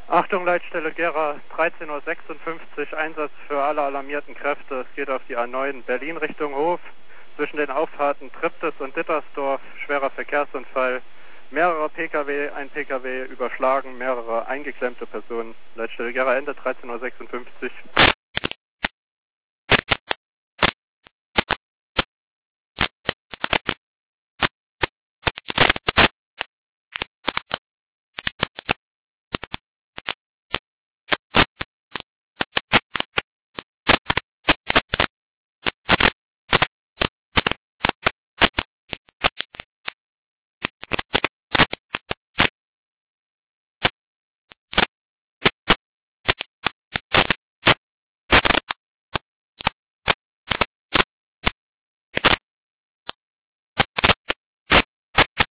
Achtung, Leitstelle Gera, 13:56 Uhr, Einsatz für alle alarmierten Kräfte. Es geht auf die A9 Berlin Richtung Hof. Zwischen den Auffahrten Triptis und Dittersdorf, schwerer Verkehrsunfall. Mehrere Pkw, ein Pkw überschlagen, mehrere eingeklemmte Personen. Leitstelle Gera, Ende 13:56 Uhr.